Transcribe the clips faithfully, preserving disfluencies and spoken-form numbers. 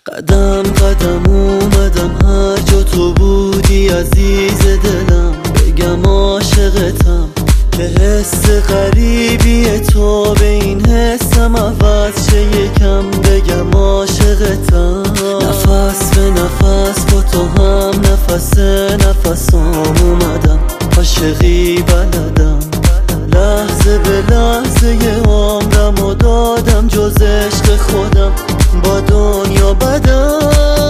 قدم قدم اومدم هر جا تو بودی عزیز دلم، بگم عاشقتم که حس غریبی تو به این حسم عوض شه یکم، بگم عاشقتم. نفس به نفس با تو هم نفس نفسام اومدم، عاشقی بلدم، لحظه به لحظه عمرم و دادم جز عشق خودم با دنیا بدم.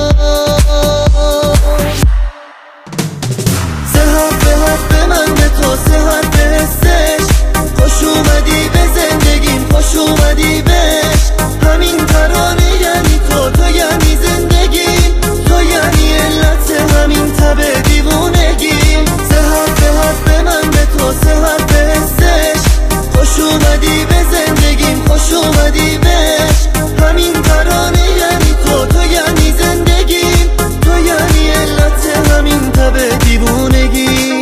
سه حرف حرف من به تو، سه حرف حسش، خوش اومدی به زندگیم، خوش اومدی بهش. همین ترانه یعنی تو، تو یعنی زندگیم، تو یعنی علت همین تب دیوونگیم. سه حرف حرف من به تو، سه حرف حسش، خوش اومدی به زندگیم، خوش اومدی بهش. همین ترانه یعنی تو، تو یعنی زندگیم، تو یعنی علت همین تب دیوونگیم.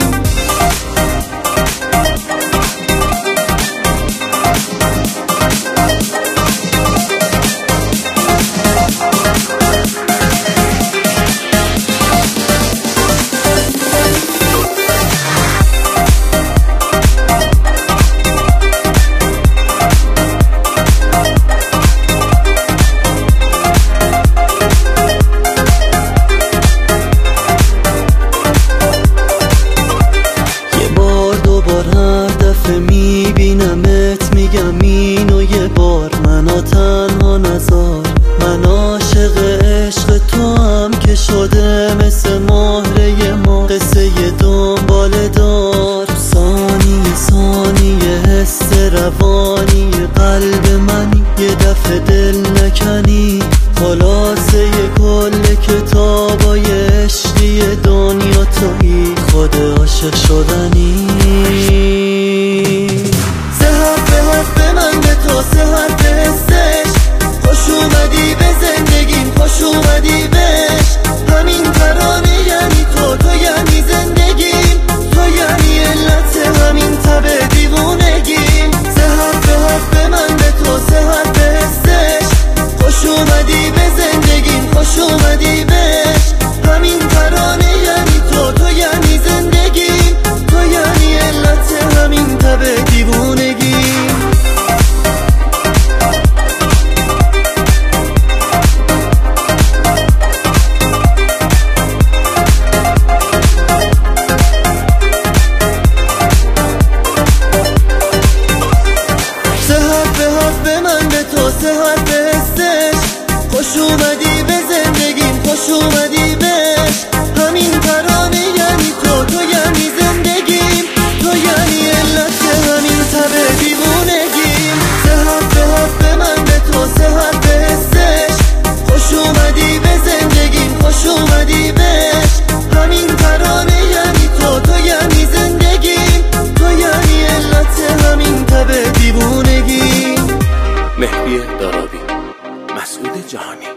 میبینمت میگم اینو یه بار، منو تنها نذار، من عاشق عشق تو هم که شده مثل مهره ما، قصه دنبال دار. ثانیه ثانیه حس روانی قلب منی، یه دفعه دل نکنی، خلاصه کل کتابای عشقی دنیا تویی، خود عاشق شدنی. سه حرف حسش، خوش اومدی به زندگیم، خوش اومدی بهش. همین ترانه یعنی تو، تو یعنی زندگیم، تو یعنی علت همین تب دیوونگیم. سه حرف حرف من به تو، سه حرف حسش، خوش اومدی به زندگیم، خوش اومدی بهش. همین ترانه یعنی تو، تو یعنی زندگیم، تو یعنی علت همین تب دیوونگیم. سه حرف حسش، خوش اومدی به زندگیم، خوش اومدی بهش. همین ترانه یعنی تو، تو یعنی زندگیم، تو یعنی علت همین تب دیوونگیم. سه حرف حرف من به تو، سه حرف حسش، خوش اومدی به زندگیم، خوش اومدی بهش. همین ترانه یعنی تو، تو یعنی زندگیم، تو یعنی علت همین تب دیوونگیم. مهدی دارابی، مسعود جهانی.